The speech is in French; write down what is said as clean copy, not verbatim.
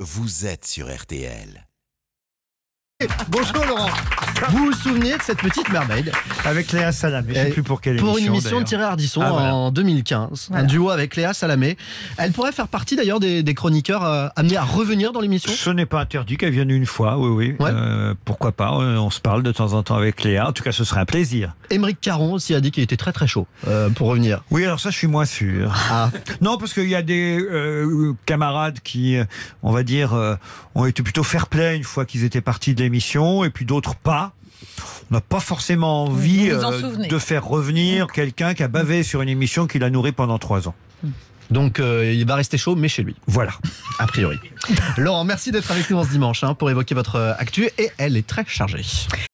vous êtes sur RTL. Bonjour Laurent. Vous vous souvenez de cette petite mermaid Avec Léa Salamé, je ne sais plus pour quelle émission. Pour une émission de d'ailleurs. Thierry Ardisson Voilà. en 2015. Voilà. Un duo avec Léa Salamé. Elle pourrait faire partie d'ailleurs des chroniqueurs amenés à revenir dans l'émission. Ce n'est pas interdit qu'elle vienne une fois, oui. Ouais. Pourquoi pas, on se parle de temps en temps avec Léa. En tout cas, ce serait un plaisir. Émeric Caron aussi a dit qu'il était très très chaud pour revenir. Oui, alors ça, je suis moins sûr. Ah. Non, parce qu'il y a des camarades qui, on va dire, ont été plutôt fair-play une fois qu'ils étaient partis de l'émission, et puis d'autres pas. On n'a pas forcément envie Vous vous en souvenez. de faire revenir quelqu'un qui a bavé sur une émission qu'il a nourrie pendant 3 ans. Donc il va rester chaud mais chez lui, Voilà. a priori. Laurent, merci d'être avec nous ce dimanche pour évoquer votre actu et elle est très chargée.